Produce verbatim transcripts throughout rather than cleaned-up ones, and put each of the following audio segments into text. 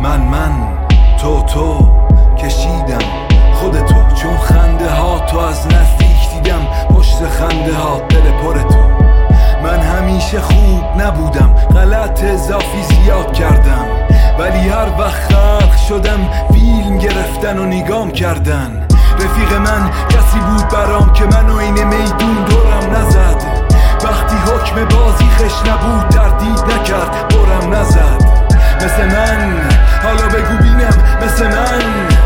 من من تو تو کشیدم خودتو، چون خنده ها تو از نزدیک دیدم، پشت خنده ها دل پر تو. من همیشه خوب نبودم، غلط اضافی زیاد کردم، ولی هر وقت خلق شدم فیلم گرفتن و نگام کردن. رفیق من کسی بود برام که منو این میدون دورم نزد، وقتی حکم بازی خش نبود تردید نکرد برم نزد. مثل من حالا بگو بینم، مثل من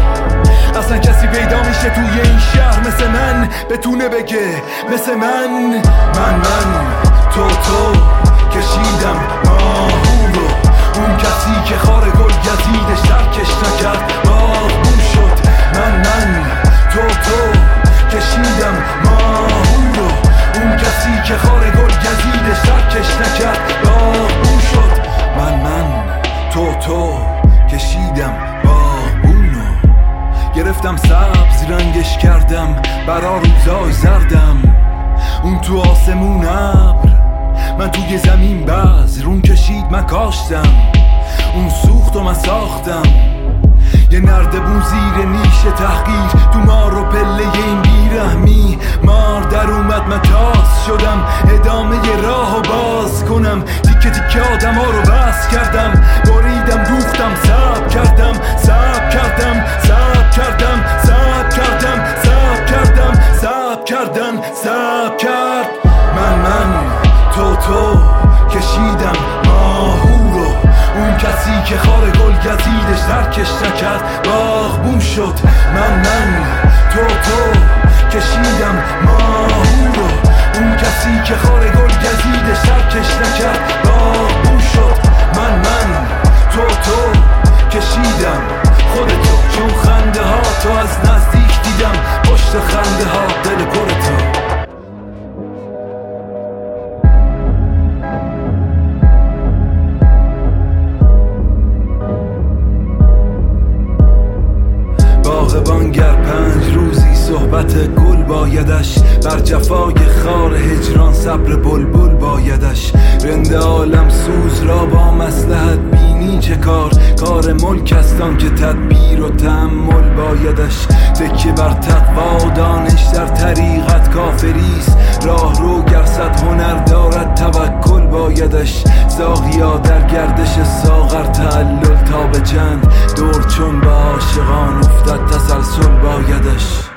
اصلا کسی پیدا میشه توی این شهر مثل من بتونه بگه مثل من. من من تو تو کشیدم ماهو رو، اون کسی که خار گل گزیدش ترکش نکرد باغبون شد. من من تو تو کشیدم ماهو رو، اون کسی که خار گل گزیدش ترکش نکرد باغبون شد. من من تو تو کشیدم باغبون رو، گرفتم سبز رنگش کردم برا روزای زردم. اون تو آسمون ابر، من توی زمین بذرون کشید من کاشتم. اون سوخت و من ساختم، یه نردبون زیر نیش تحقیر تو مار و پله این بیرحمی. مار در اومد من تاس شدم، ادامه ی راه و باز کنم. تیکه تیکه آدم ها رو بس کردم، بریدم دوختم سب کردم سب کردم سب کردم سب کردم سب کردم سب کردن سب کرد. من من تو تو کشیدم ماهو رو، اون کسی که خار گل گزیدش ترکش نکرد باغبون شد. من من تو تو کشیدم ماهو رو، اون کسی که خار گل گزیدش ترکش نکرد باغبون شد. من من تو تو کشیدم خودتو، چون خنده ها تو از نزدیک دیدم، پشت خنده ها دل پر تو. باغبان گر پنج روزی صحبت گل بایدش، بر جفای خار هجران صبر بلبل بایدش. رند عالم سوز را با مصلحت بینی چه کار، کار ملک استان که تدبیر و تأمل بایدش. تکیه بر تقوا دانش در طریقت کافریست، راه رو گر صد هنر دارد توکل بایدش. ساقیا در گردش ساغر تعلل تا به چند، دور چون به عاشقان افتد تسلسل بایدش.